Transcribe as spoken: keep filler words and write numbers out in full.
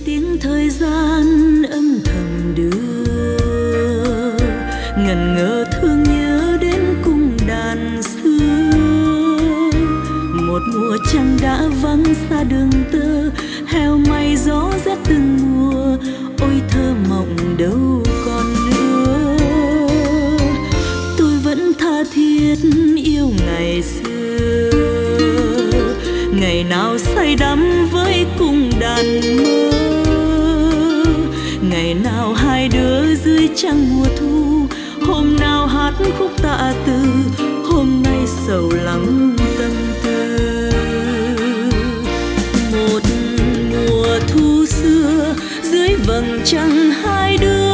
tiếng thời gian âm thầm đưa, ngần ngơ thương nhớ đến cung đàn xưa. Một mùa trăng đã vắng xa đường tơ, heo may gió rét từng mùa, ôi thơ mộng đâu còn nữa. Tôi vẫn tha thiết yêu ngày xưa, ngày nào say đắm với cung đàn mơ, ngày nào hai đứa dưới trăng mùa thu, hôm nào hát khúc tạ từ, hôm nay sầu lắng tâm tư. Một mùa thu xưa dưới vầng trăng hai đứa